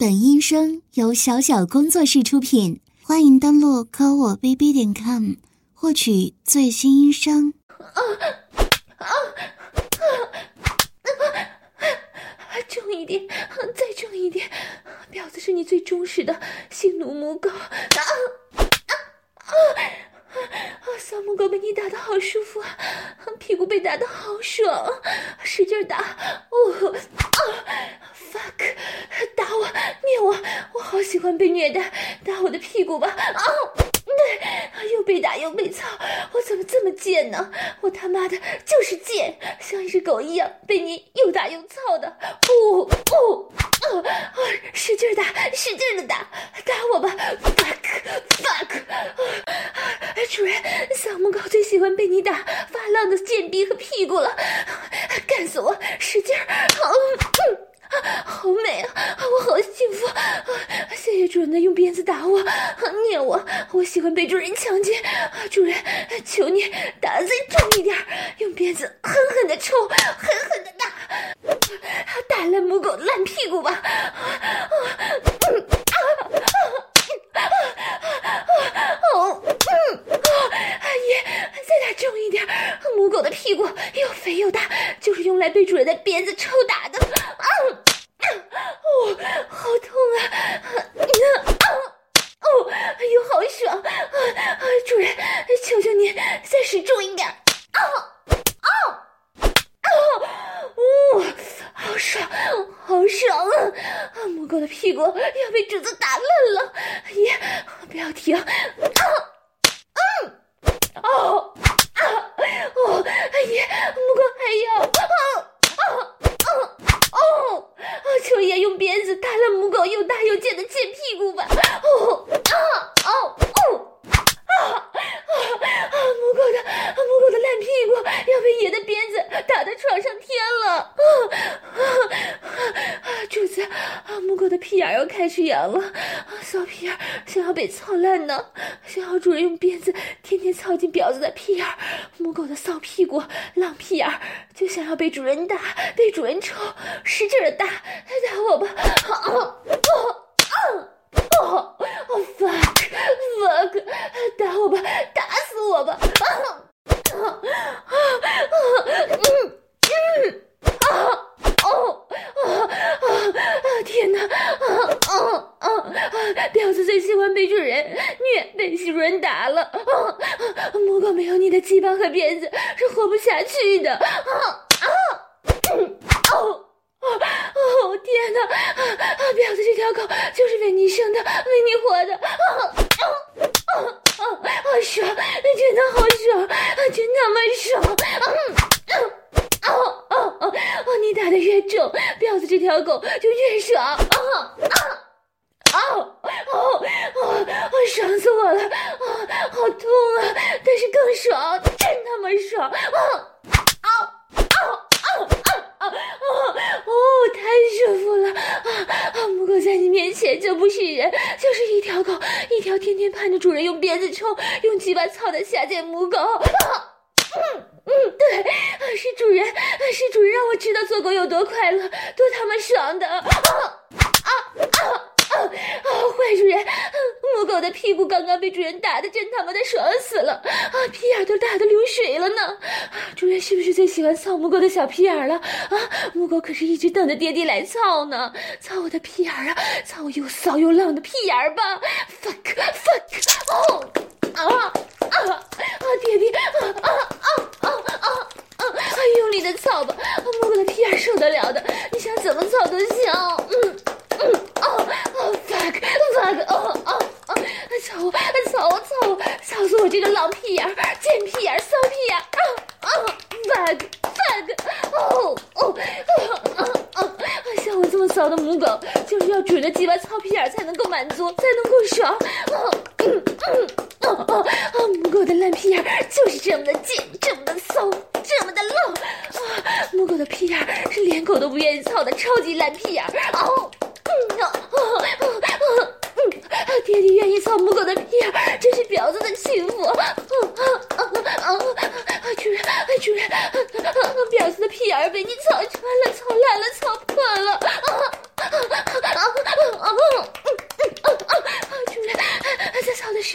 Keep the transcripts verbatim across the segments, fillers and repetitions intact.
本音声由小小工作室出品，欢迎登录科我 B B 点 com 获取最新音声。啊啊啊！重一点，再重一点！婊子是你最忠实的性奴母狗。啊啊啊！啊！小母狗被你打得好舒服啊，屁股被打得好爽，使劲打！哦啊 ！fuck！ 打我，虐我，我好喜欢被虐待，打我的屁股吧！啊！对，又被打又被操，我怎么这么贱呢？我他妈的就是贱，像一只狗一样被你又打又操的。呜呜啊啊！使劲打，使劲的打，打我吧 ！fuck fuck！ 啊，主人，小母狗最喜欢被你打发浪的贱逼和屁股了，干死我！使劲儿！好，嗯。啊，好美啊！我好幸福！啊，谢谢主人的用鞭子打我，啊，虐我，我喜欢被主人强奸。啊，主人，求你打得再重一点，用鞭子狠狠地抽，狠狠地打，啊，打烂母狗的烂屁股吧！啊啊嗯啊啊啊啊哦嗯啊耶！再打重一点，母狗的屁股又肥又大，就是用来被主人的鞭子抽打的。啊！哦，好痛啊！啊哦，哎呦，好爽！啊啊，主人，求求你再使重一点！啊啊啊！哦，好爽，好爽啊！啊，母狗的屁股要被主子打烂了！耶，不要停！啊，嗯，哦，啊，哦，哎耶，母狗还要！啊啊！哦，啊！求爷用鞭子打了母狗又大又贱的贱屁股吧！哦啊哦哦啊啊啊！母狗的母狗的烂屁股要被爷的鞭子打得闯上天了！啊啊啊！主子啊，母狗的屁眼要开始痒了，啊，骚屁眼想要被操烂呢，想要主人用鞭子天天操进婊子的屁眼，母狗的骚屁股浪屁眼就想要被主人打，被主人抽，使劲的打，打我吧！啊啊啊啊啊 fuck fuck！ 打我吧，打死我吧！啊啊啊啊嗯嗯啊哦啊啊啊！天哪！啊啊啊啊！婊子最喜欢被主人虐，被主人打了！啊啊！母狗没有你的鸡巴和鞭子是活不下去的！啊啊嗯哦。哦哦天哪！啊啊！婊子这条狗就是为你生的，为你活的！啊啊啊啊！好爽，真的好爽，啊，真他妈爽！嗯啊啊啊啊！你打的越重，婊子这条狗就越爽！啊啊啊哦哦！爽死我了！啊，好痛啊！但是更爽，真他妈爽！啊啊啊啊啊！啊哦，太舒服了啊啊！母狗在你面前就不是人，就是一条狗，一条天天盼着主人用鞭子抽、用鸡巴操的下贱母狗啊！嗯嗯，对，是主人，是主人让我知道做狗有多快乐，多他妈爽的！啊啊啊！啊啊！坏主人，母狗的屁股刚刚被主人打得真他妈的爽死了啊！屁眼都打得流水了呢！主人是不是最喜欢操母狗的小屁眼了啊？母狗可是一直等着爹地来操呢，操我的屁眼啊，操我又骚又浪的屁眼吧 ！fuck fuck！ 哦啊啊啊！爹地啊啊啊啊啊啊！用力的操吧，母狗的屁眼受得了的，你想怎么操都行。嗯。嗯哦哦 fuck fuck 哦哦哦！操我操我操我操死我这个老屁眼贱屁眼骚屁眼啊啊 fuck fuck 哦哦哦哦！像我这么骚的母狗，就是要主人的鸡巴操屁眼才能够满足，才能够爽。哦嗯嗯哦哦哦！母狗的烂屁眼就是这么的贱，这么的骚，这么的浪啊！母狗的屁眼是连狗都不愿意操的超级烂屁眼哦。嗯啊啊啊啊！嗯，爹地愿意操母狗的屁眼，真是婊子的幸福。啊啊啊啊啊！主人，主人，婊子的屁眼被你操穿了，操烂了，操破了。啊啊啊啊啊！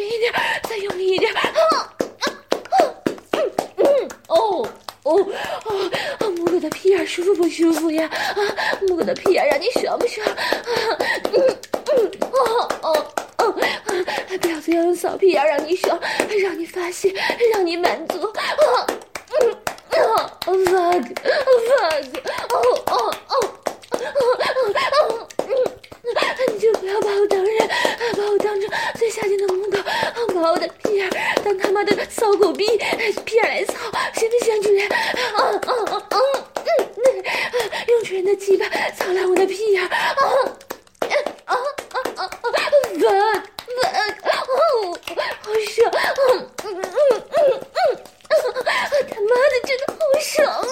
力一点，再用力一点。啊啊啊！嗯嗯哦。哦哦哦，母狗的屁眼舒服不舒服呀？啊，母狗的屁眼让你爽不爽？啊，嗯嗯，哦哦哦，啊，婊子要用骚屁眼让你爽，让你发泄，让你满足。啊，嗯啊 ，fuck fuck， 哦哦哦，哦哦嗯。你就不要把我当人，把我当成最下贱的母狗，把我的屁眼当他妈的骚狗逼屁眼来操，行不行，主人？啊啊啊啊！嗯，用主人的鸡巴操烂我的屁眼！啊啊啊啊啊！fuck fuck！ 哦，好爽！嗯嗯嗯嗯嗯！他妈的，真的好爽！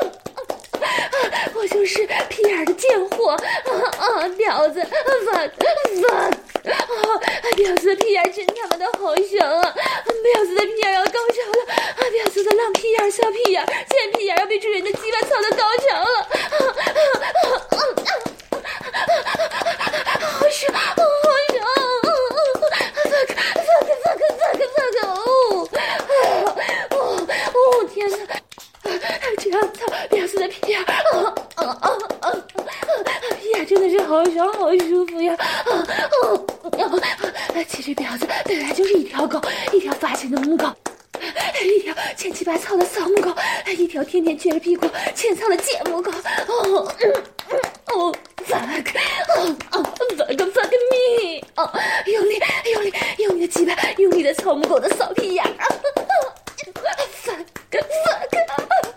我就是屁眼的贱货啊啊！婊子 fuck fuck 啊！婊子的屁眼真他妈的好爽啊！婊子的屁眼要高潮了啊！婊子的浪屁眼、小屁眼、贱屁眼要被主人的鸡巴操的高潮了！啊啊啊啊啊！好爽，好爽 ！fuck fuck fuck fuck fuck！ 哦哦哦！天哪！这样操婊子的屁眼！啊啊啊啊！屁眼真的是好爽，好舒服呀！啊啊啊！其实婊子本来就是一条狗，一条发情的母狗，一条欠七八操的骚母狗，一条天天撅着屁股欠操的贱母狗。哦，嗯嗯哦 ，fuck， 哦哦 ，fuck fuck me， 哦，用力用力用力的鸡巴，用力的操母狗的骚屁眼啊 ！fuck fuck，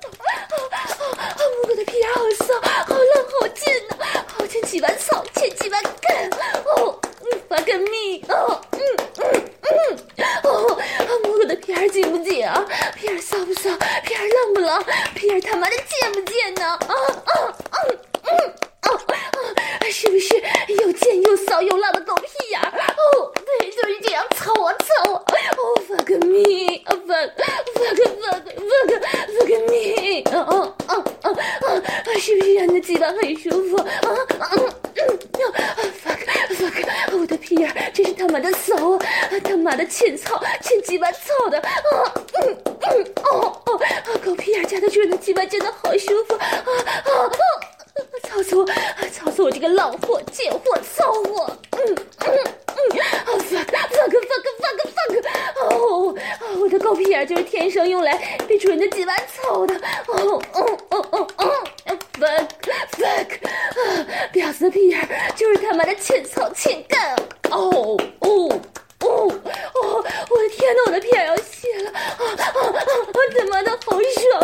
母狗的屁眼好骚，好浪，好贱呐，好欠鸡巴操，欠鸡巴干。哦 ，fuck me， 哦，嗯嗯嗯，哦，母狗的屁眼紧不紧啊？屁眼骚不骚？屁眼浪不浪？屁眼他妈的贱不贱呢？啊啊嗯嗯啊啊！是不是又贱又骚又浪的狗屁眼？哦，对，就是这样，操我操我！哦 ，fuck me，fuck fuck fuck fuck fuck me， 啊啊啊啊啊！是不是让你的鸡巴很舒服？啊啊嗯嗯 ，fuck fuck， 我的屁眼真是他妈的骚啊！他妈的欠操，欠鸡巴操的！啊嗯嗯哦哦，狗屁眼夹的主人的鸡巴真的好舒服！啊啊啊！操死我！操死我这个浪货、贱货、骚货！嗯嗯嗯啊 fuck fuck fuck fuck fuck！ 哦啊，我的狗屁眼就是天生用来被主人的鸡巴操的！哦哦哦哦哦 ！fuck fuck！ 啊，婊子的屁眼就是他妈的欠操欠干！哦哦哦哦！我的天哪，我的屁眼要泄了！啊啊啊！我他妈的好爽